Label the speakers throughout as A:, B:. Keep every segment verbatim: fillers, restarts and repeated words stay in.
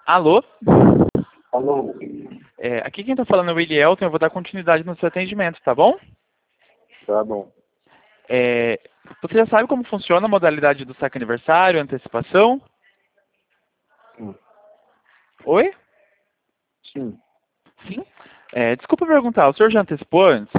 A: Alô?
B: Alô?
A: É, aqui quem está falando é o Willie Elton, eu vou dar continuidade no seu atendimento, tá bom?
B: Tá bom.
A: É, você já sabe como funciona a modalidade do saque aniversário, antecipação?
B: Sim.
A: Oi?
B: Sim.
A: Sim? É, desculpa perguntar, o senhor já antecipou antes?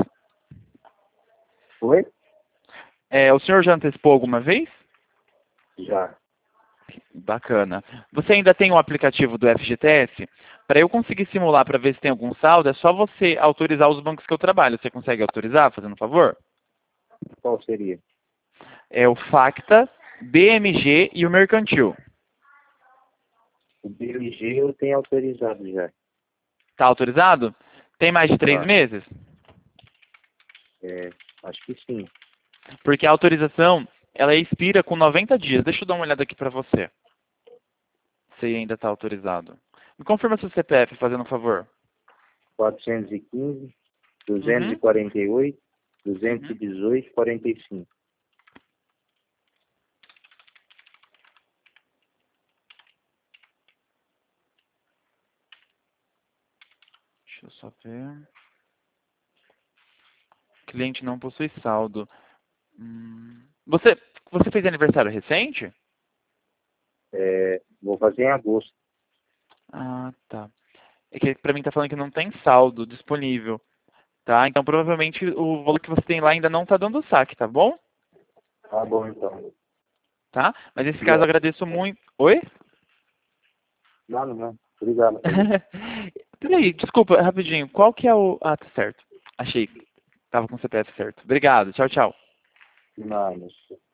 B: Oi?
A: É, o senhor já antecipou alguma vez?
B: Já.
A: Bacana. Você ainda tem o aplicativo do F G T S? Para eu conseguir simular para ver se tem algum saldo, é só você autorizar os bancos que eu trabalho. Você consegue autorizar, fazendo um favor?
B: Qual seria?
A: É o Facta, B M G e o Mercantil.
B: O B M G eu tenho autorizado já.
A: Tá autorizado? Tem mais de três
B: Tá.
A: meses?
B: É, acho que sim.
A: Porque a autorização, ela expira com noventa dias. Deixa eu dar uma olhada aqui para você. Se ainda está autorizado. Me confirma seu C P F, fazendo um favor.
B: quatrocentos e quinze, duzentos e
A: Uhum.
B: quarenta e oito, duzentos e
A: Uhum.
B: dezoito, quarenta e cinco.
A: Deixa eu só ver. Cliente não possui saldo. Hum. Você, você fez aniversário recente?
B: É, vou fazer em agosto.
A: Ah, tá. É que pra mim tá falando que não tem saldo disponível, tá? Então provavelmente o valor que você tem lá ainda não tá dando saque, tá bom?
B: Tá bom, então.
A: Tá? Mas nesse
B: E,
A: caso eu
B: ó,
A: agradeço muito. Oi?
B: não, não. Obrigado. Aí.
A: Peraí, desculpa, rapidinho. Qual que é o... Ah, tá certo. Achei. Tava com o C P F certo. Obrigado. Tchau, tchau.
B: Não, não.